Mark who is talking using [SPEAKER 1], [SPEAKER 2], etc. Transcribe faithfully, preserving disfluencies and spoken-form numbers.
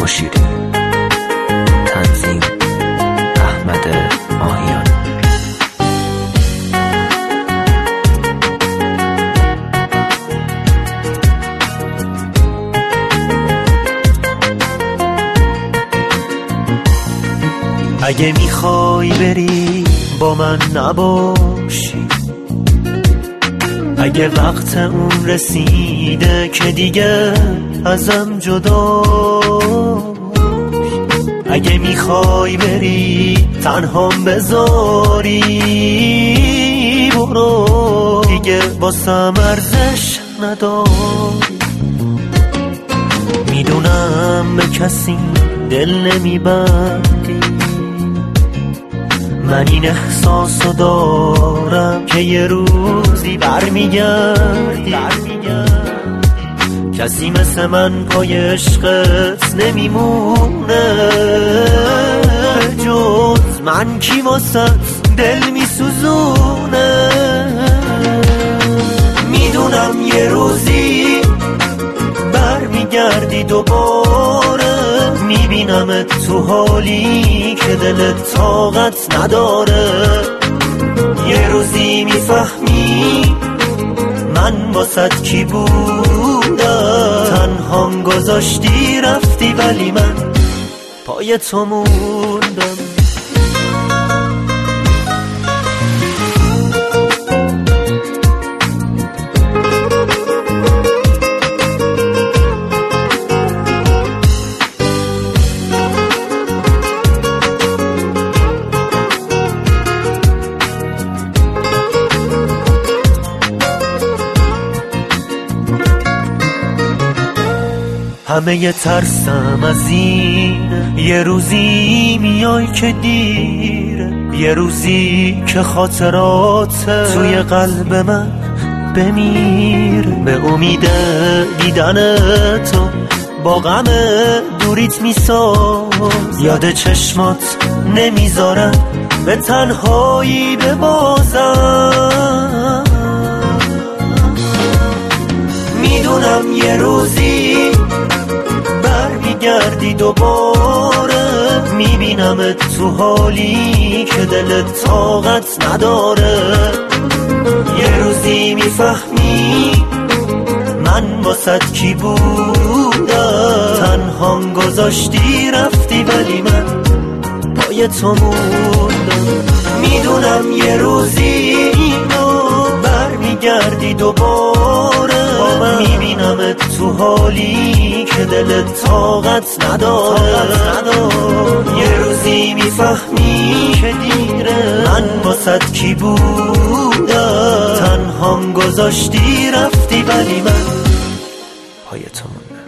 [SPEAKER 1] مشیری. تنظیم احمد ماهیان.
[SPEAKER 2] اگه میخوای بری با من نباشی، اگه وقت اون رسیده که دیگه ازم جدا، اگه میخوای بری تنهام بذاری، برو دیگه واسم ارزش نداری. میدونم به کسی دل نمیبندی، من این احساسو دارم که یه روزی برمیگردی. کسی مثل من پای عشقت نمیمونه، جز من کی واسه دل میسوزونه. میدونم یه روزی برمیگردی دوباره، میبینمت تو حالی که دلت طاقت نداره. یه روزی میفهمی من واسط کی بودم، تنهام گذاشتی رفتی ولی من پای تو موندم. همه ی ترسم از این یه روزی میای که دیره، یه روزی که خاطرات توی قلب من بمیره. به امید دیدن تو با غم دوریت میساز، یاد چشمات نمیذارم به تنهایی ببازم. میدونم یه روزی برمیگردی دوباره، میبینمت تو حالی که دلت طاقت نداره. یه روزی میفهمی من واسط کی بودم، تنهام گذاشتی رفتی ولی من پای تو موندم. میدونم یه روزی برمیگردی دوباره، میبینمت تو حالی که دلت طاقت نداره. یه روزی میفهمی که دیره من واسط کی بودم، تنهام گذاشتی رفتی ولی من پای تو موندم.